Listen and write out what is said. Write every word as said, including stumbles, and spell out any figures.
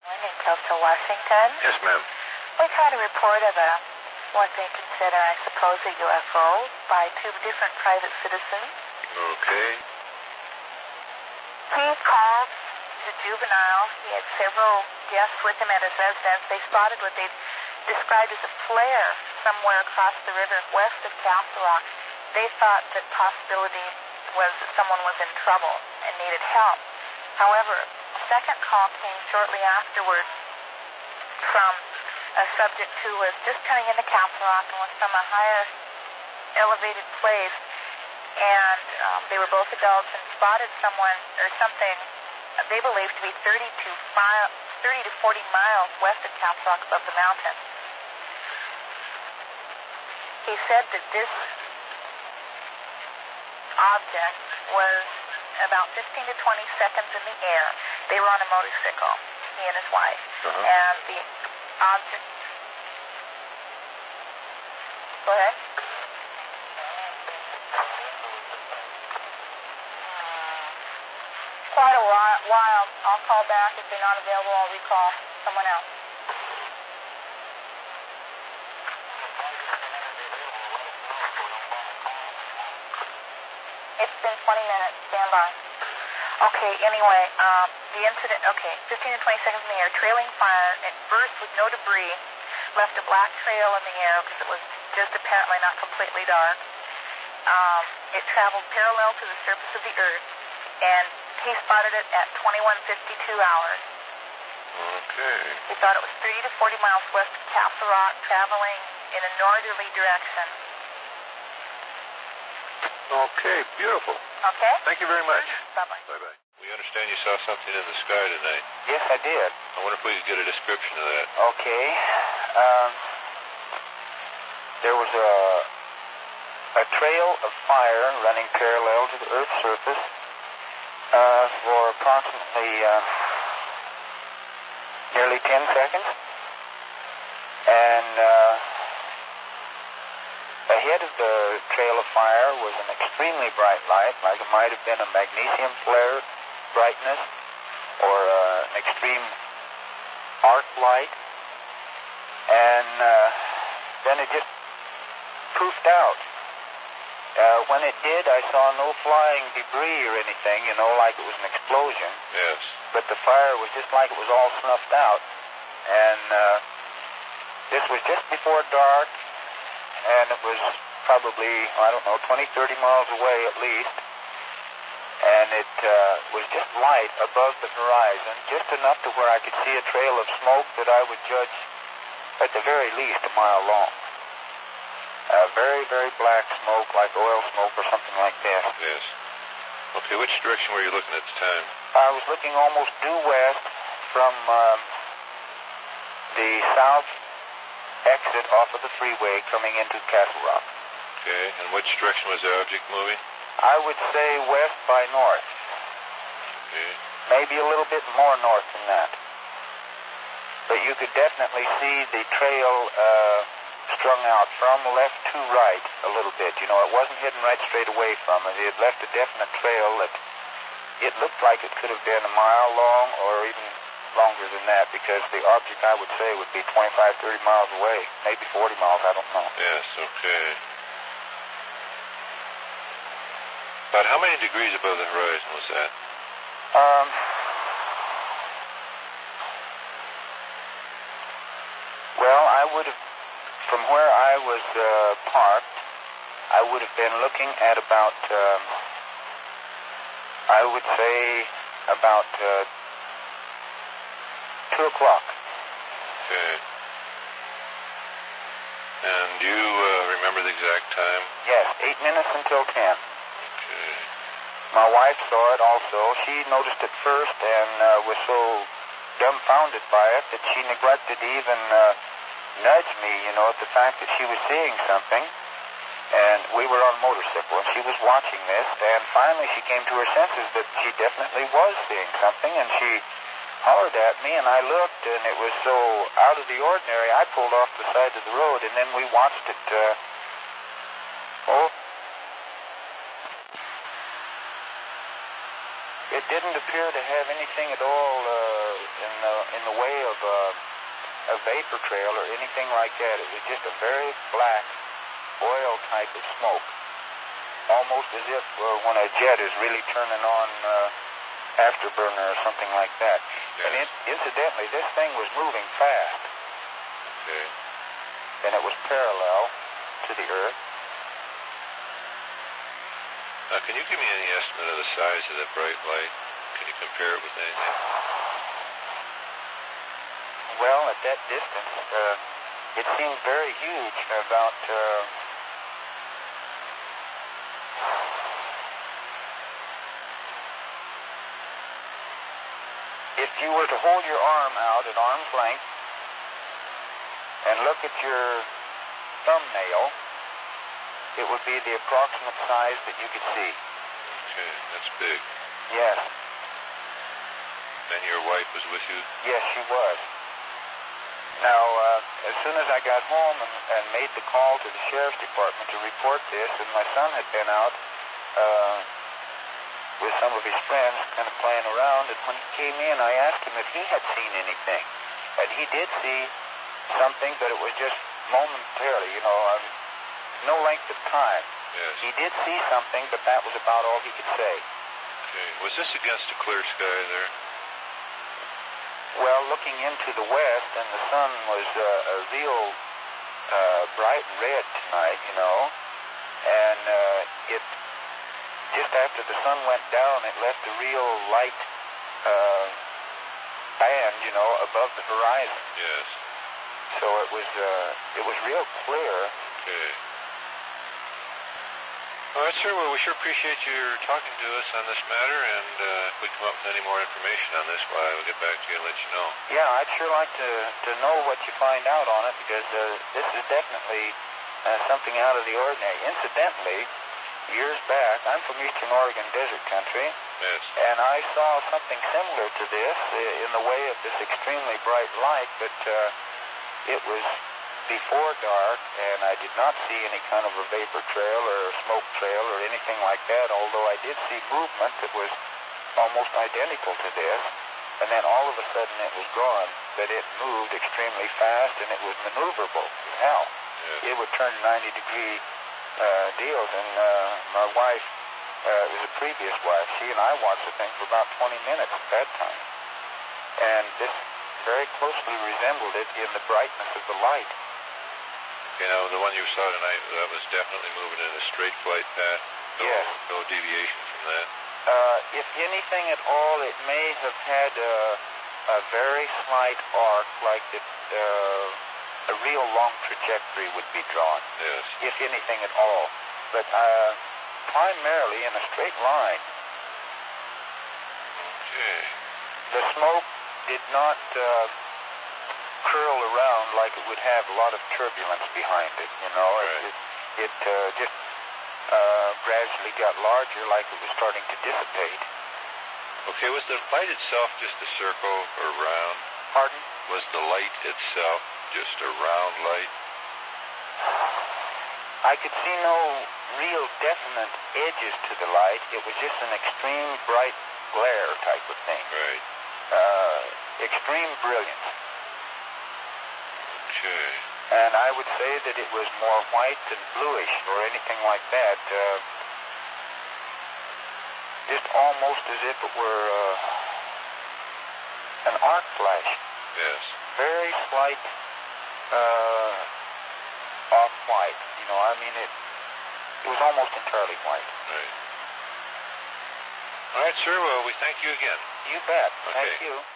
In coastal Washington. Yes, ma'am. We've had a report of a, what they consider, I suppose, a U F O by two different private citizens. Okay. He called the juvenile. He had several guests with him at his residence. They spotted what they described as a flare somewhere across the river west of Castle Rock. They thought that possibility was that someone was in trouble and needed help. However, a second call came shortly afterwards from a subject who was just coming into Castle Rock and was from a higher elevated place, and um, they were both adults and spotted someone or something they believed to be thirty to forty miles west of Castle Rock above the mountain. He said that this object was about fifteen to twenty seconds in the air. They were on a motorcycle, he and his wife. Uh-huh. And the object... Go ahead. Quite a while. while. I'll call back. If they're not available, I'll recall someone else. It's been twenty minutes. Stand by. Okay, anyway, um, the incident, okay, fifteen to twenty seconds in the air, trailing fire, it burst with no debris, left a black trail in the air because it was just apparently not completely dark. Um, it traveled parallel to the surface of the earth, and he spotted it at twenty-one fifty-two hours. Okay. He thought it was thirty to forty miles west of Castle Rock, traveling in a northerly direction. Okay, beautiful. Okay? Thank you very much. Bye-bye. Bye-bye. We understand you saw something in the sky tonight. Yes, I did. I wonder if we could get a description of that. Okay. Um, there was a a trail of fire running parallel to the Earth's surface uh, for approximately uh, nearly ten seconds. And uh, ahead of the trail of fire was an extremely bright light, like it might have been a magnesium flare brightness or uh, an extreme arc light. And uh, then it just poofed out. Uh, when it did, I saw no flying debris or anything, you know, like it was an explosion. Yes. But the fire was just like it was all snuffed out. And uh, this was just before dark, and it was probably, I don't know, twenty, thirty miles away at least. And it uh, was just light above the horizon, just enough to where I could see a trail of smoke that I would judge at the very least a mile long. Uh, very, very black smoke, like oil smoke or something like that. Yes. Okay, which direction were you looking at the time? I was looking almost due west from um, the south exit off of the freeway coming into Castle Rock. Okay, and which direction was the object moving? I would say west by north. Okay. Maybe a little bit more north than that. But you could definitely see the trail uh, strung out from left to right a little bit. You know, it wasn't hidden right straight away from it. It left a definite trail that it looked like it could have been a mile long or even longer than that, because the object, I would say, would be twenty-five, thirty miles away, maybe forty miles, I don't know. Yes, okay. About how many degrees above the horizon was that? Um, well, I would have, from where I was uh, parked, I would have been looking at about, um, I would say, about uh, two o'clock. Okay. And do you uh, remember the exact time? Yes, eight minutes until ten. Okay. My wife saw it also. She noticed it first and uh, was so dumbfounded by it that she neglected to even uh, nudge me, you know, at the fact that she was seeing something. And we were on a motorcycle, and she was watching this, and finally she came to her senses that she definitely was seeing something, and she hollered at me, and I looked, and it was so out of the ordinary, I pulled off the side of the road, and then we watched it, uh, oh, it didn't appear to have anything at all uh, in the in the way of uh, a vapor trail or anything like that. It was just a very black oil type of smoke, almost as if uh, when a jet is really turning on uh, afterburner or something like that. Yes. And it, incidentally, this thing was moving fast, Okay. and it was parallel to the Earth. Now, can you give me any estimate of the size of that bright light? Can you compare it with anything? Well, at that distance, uh, it seemed very huge, about uh, if you were to hold your arm out at arm's length and look at your thumbnail, it would be the approximate size that you could see. Okay, that's big. Yes, And your wife was with you? yes, she was. Now, uh, as soon as I got home and, and made the call to the sheriff's department to report this, and my son had been out uh, with some of his friends kind of playing around, and when he came in, I asked him if he had seen anything. And he did see something, but it was just momentarily, you know, um, no length of time. Yes. He did see something, but that was about all he could say. Okay. Was this against a clear sky there? Well, looking into the west, and the sun was uh, a real uh, bright red tonight, you know, and uh, it, just after the sun went down, it left a real light uh, band, you know, above the horizon. Yes. So it was, uh, it was real clear. Okay. All right, sir. Well, we sure appreciate your talking to us on this matter, and uh, if we come up with any more information on this, why we'll get back to you and let you know. Yeah, I'd sure like to, to know what you find out on it, because uh, this is definitely uh, something out of the ordinary. Incidentally, years back, I'm from eastern Oregon desert country, Yes. and I saw something similar to this uh, in the way of this extremely bright light, but uh, it was before dark, and I did not see any kind of a vapor trail or a smoke trail or anything like that, although I did see movement that was almost identical to this, and then all of a sudden it was gone, but it moved extremely fast, and it was maneuverable as hell. Yes. It would turn ninety degree uh, deals, and uh, my wife, uh, it was a previous wife, she and I watched the thing for about twenty minutes at that time, and this very closely resembled it in the brightness of the light. You know, the one you saw tonight, that was definitely moving in a straight flight path. No, Yes. no deviation from that. Uh, if anything at all, it may have had a, a very slight arc, like that uh, a real long trajectory would be drawn, Yes. if anything at all. But uh, primarily in a straight line. Okay. The smoke did not uh, curl around like it would have a lot of turbulence behind it, you know. Right. It, it, it uh, just uh, gradually got larger, like it was starting to dissipate. Okay, was the light itself just a circle or round? Pardon? Was the light itself just a round light? I could see no real definite edges to the light. It was just an extreme bright glare type of thing. Right. Uh, extreme brilliance. Okay. And I would say that it was more white than bluish or anything like that. Uh, just almost as if it were uh, an arc flash. Yes. Very slight uh, off-white. You know, I mean, it, it was almost entirely white. Right. All right, sir. Well, we thank you again. You bet. Okay. Thank you.